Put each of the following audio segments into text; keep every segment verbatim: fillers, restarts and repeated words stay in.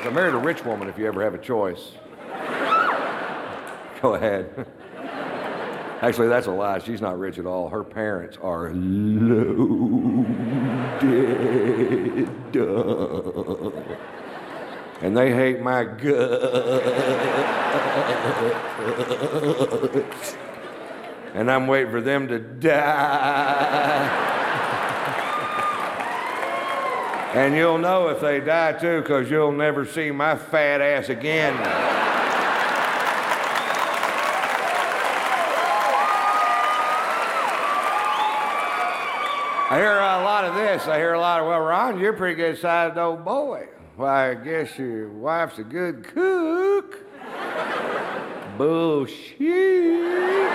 So marry a rich woman if you ever have a choice. Go ahead. Actually, that's a lie. She's not rich at all. Her parents are loaded. And they hate my guts. And I'm waiting for them to die. And you'll know if they die too, because you'll never see my fat ass again. I hear a lot of this. I hear a lot of, well, Ron, you're a pretty good sized old boy. Why, I guess your wife's a good cook. Bullshit.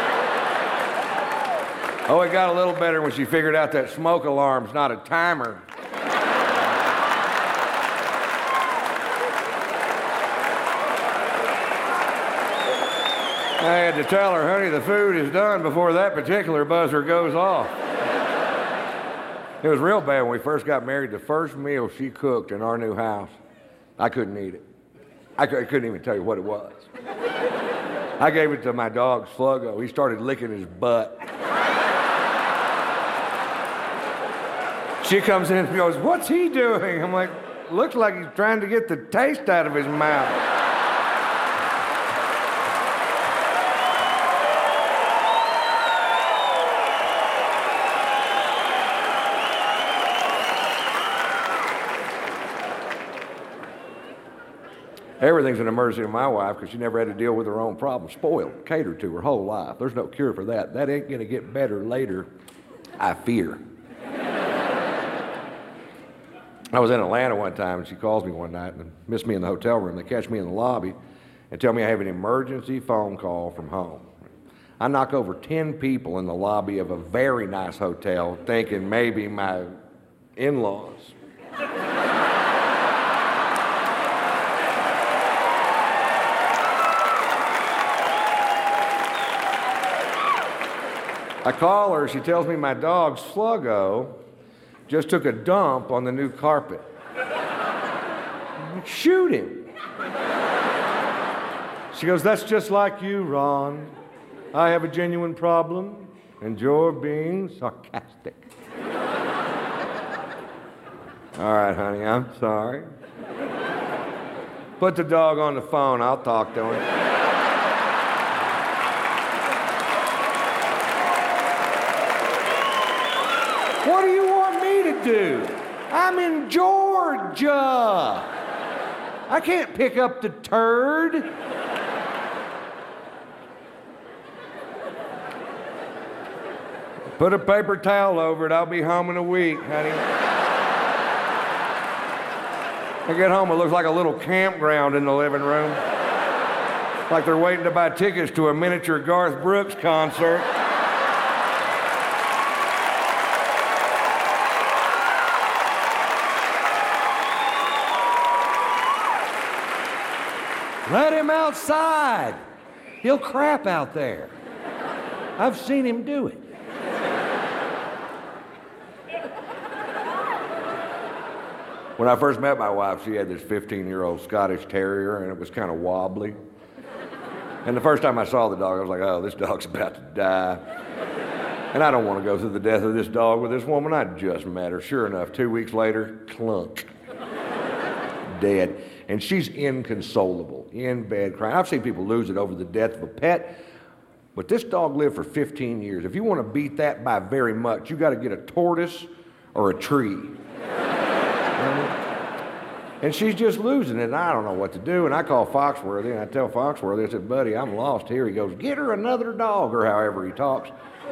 Oh, it got a little better when she figured out that smoke alarm's not a timer. I had to tell her, honey, the food is done before that particular buzzer goes off. It was real bad when we first got married. The first meal she cooked in our new house, I couldn't eat it. I couldn't even tell you what it was. I gave it to my dog, Sluggo. He started licking his butt. She comes in and goes, what's he doing? I'm like, looks like he's trying to get the taste out of his mouth. Everything's an emergency to my wife because she never had to deal with her own problems. Spoiled, catered to her whole life. There's no cure for that. That ain't gonna get better later, I fear. I was in Atlanta one time and she calls me one night and missed me in the hotel room. They catch me in the lobby and tell me I have an emergency phone call from home. I knock over ten people in the lobby of a very nice hotel thinking maybe my in-laws. I call her, she tells me my dog, Sluggo, just took a dump on the new carpet. I'm like, shoot him. She goes, that's just like you, Ron. I have a genuine problem, and you're being sarcastic. All right, honey, I'm sorry. Put the dog on the phone, I'll talk to him. What do you want me to do? I'm in Georgia. I can't pick up the turd. Put a paper towel over it. I'll be home in a week, honey. I get home, it looks like a little campground in the living room. Like they're waiting to buy tickets to a miniature Garth Brooks concert. Let him outside. He'll crap out there. I've seen him do it. When I first met my wife, she had this fifteen-year-old Scottish Terrier, and it was kind of wobbly. And the first time I saw the dog, I was like, oh, this dog's about to die. And I don't want to go through the death of this dog with this woman. I just met her. Sure enough, two weeks later, clunk. Dead. And she's inconsolable, in bed crying. I've seen people lose it over the death of a pet, but this dog lived for fifteen years. If you want to beat that by very much, you got to get a tortoise or a tree. And she's just losing it, and I don't know what to do. And I call Foxworthy, and I tell Foxworthy, I said, buddy, I'm lost here. He goes, get her another dog, or however he talks.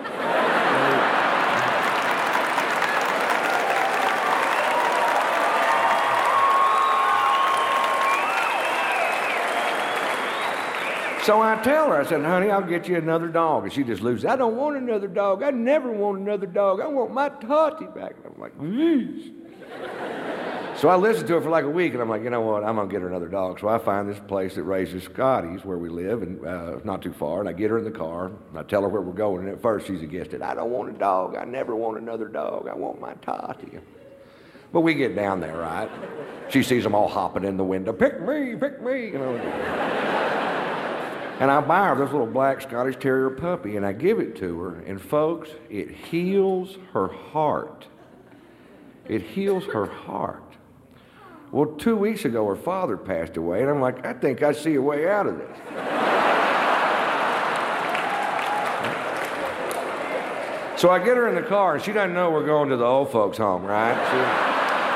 So I tell her, I said, honey, I'll get you another dog. And she just loses it. I don't want another dog. I never want another dog. I want my Tati back. And I'm like, please. So I listened to her for like a week, and I'm like, you know what? I'm going to get her another dog. So I find this place that raises Scotties where we live, and uh, not too far. And I get her in the car, and I tell her where we're going. And at first, she's against it. I don't want a dog. I never want another dog. I want my Tati. But we get down there, right? She sees them all hopping in the window. Pick me, pick me, you know. And I buy her this little black Scottish Terrier puppy, and I give it to her. And folks, it heals her heart. It heals her heart. Well, two weeks ago, her father passed away, and I'm like, I think I see a way out of this. So I get her in the car, and she doesn't know we're going to the old folks' home, right? She...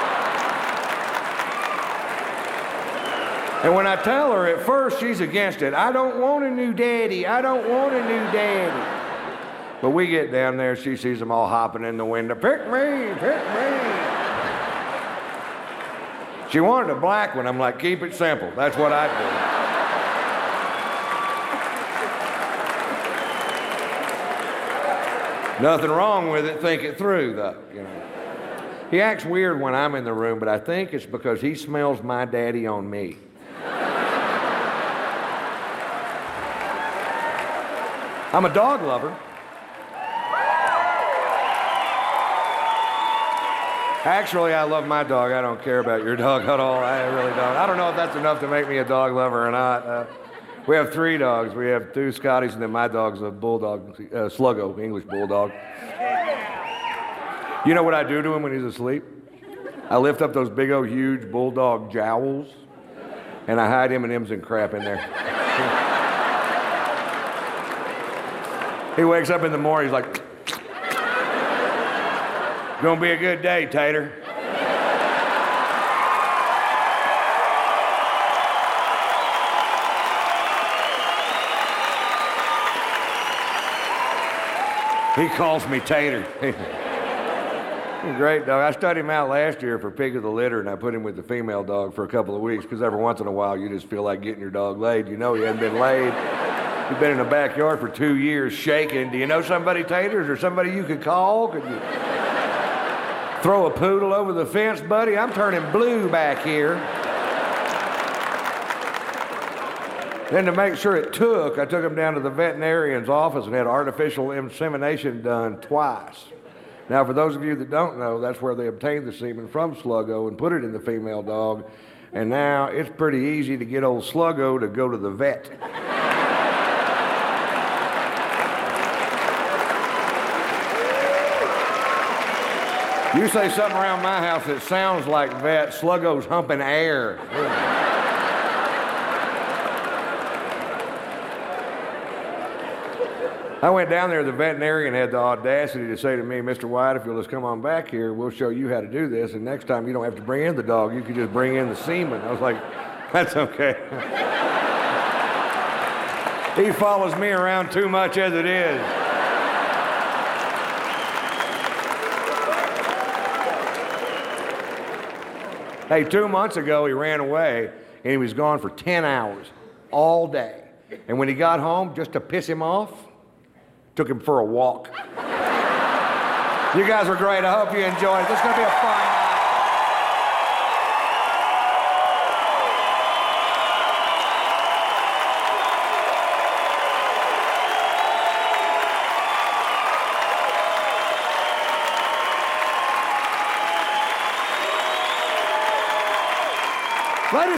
And when I tell her, at first she's against it. I don't want a new daddy. I don't want a new daddy. But we get down there, she sees them all hopping in the window. Pick me, pick me. She wanted a black one. I'm like, keep it simple. That's what I do. Nothing wrong with it. Think it through, though, you know. He acts weird when I'm in the room, but I think it's because he smells my daddy on me. I'm a dog lover. Actually, I love my dog. I don't care about your dog at all. I really don't. I don't know if that's enough to make me a dog lover or not. Uh, we have three dogs. We have two Scotties, and then my dog's a bulldog, uh, Sluggo, English bulldog. You know what I do to him when he's asleep? I lift up those big old huge bulldog jowls, and I hide M and M's and crap in there. He wakes up in the morning, he's like, gonna be a good day, Tater. He calls me Tater. Great dog. I studied him out last year for pig of the litter, and I put him with the female dog for a couple of weeks, because every once in a while you just feel like getting your dog laid. You know he hasn't been laid. You've been in the backyard for two years shaking. Do you know somebody, Tater? Is there somebody you could call? Could you throw a poodle over the fence, buddy? I'm turning blue back here. Then to make sure it took, I took him down to the veterinarian's office and had artificial insemination done twice. Now, for those of you that don't know, that's where they obtained the semen from Sluggo and put it in the female dog. And now it's pretty easy to get old Sluggo to go to the vet. You say something around my house that sounds like vet, Sluggo's humping air. I went down there, the veterinarian had the audacity to say to me, Mister White, if you'll just come on back here, we'll show you how to do this, and next time you don't have to bring in the dog, you can just bring in the semen. I was like, that's okay. He follows me around too much as it is. Hey, two months ago, he ran away, and he was gone for ten hours, all day. And when he got home, just to piss him off, took him for a walk. You guys were great. I hope you enjoyed it. This is going to be a fun